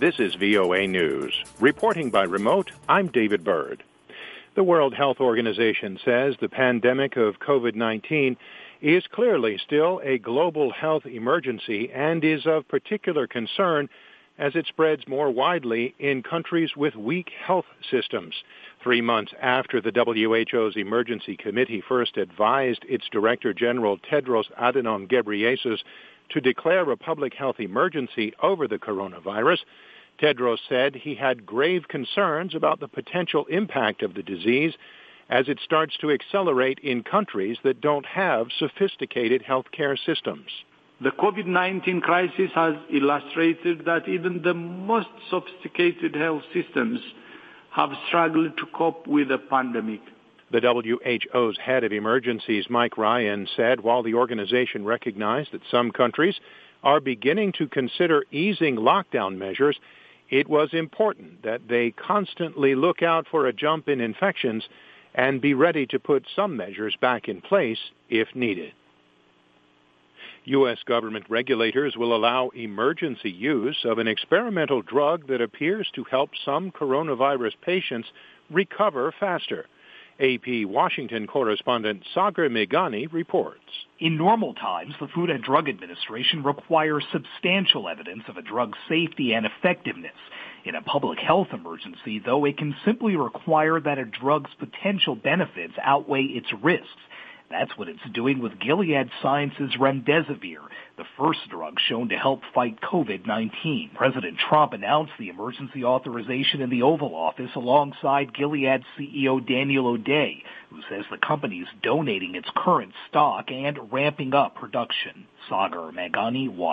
This is VOA News. Reporting by remote, I'm David Byrd. The World Health Organization says the pandemic of COVID-19 is clearly still a global health emergency and is of particular concern as it spreads more widely in countries with weak health systems. 3 months after the WHO's Emergency Committee first advised its Director General Tedros Adhanom Ghebreyesus to declare a public health emergency over the coronavirus, Tedros said he had grave concerns about the potential impact of the disease as it starts to accelerate in countries that don't have sophisticated healthcare systems. The COVID-19 crisis has illustrated that even the most sophisticated health systems have struggled to cope with the pandemic. The WHO's head of emergencies, Mike Ryan, said while the organization recognized that some countries are beginning to consider easing lockdown measures, it was important that they constantly look out for a jump in infections and be ready to put some measures back in place if needed. U.S. government regulators will allow emergency use of an experimental drug that appears to help some coronavirus patients recover faster. AP Washington correspondent Sagar Meghani reports. In normal times, the Food and Drug Administration requires substantial evidence of a drug's safety and effectiveness. In a public health emergency, though, it can simply require that a drug's potential benefits outweigh its risks. That's what it's doing with Gilead Sciences' remdesivir, the first drug shown to help fight COVID-19. President Trump announced the emergency authorization in the Oval Office alongside Gilead CEO Daniel O'Day, who says the company is donating its current stock and ramping up production. Sagar Meghani,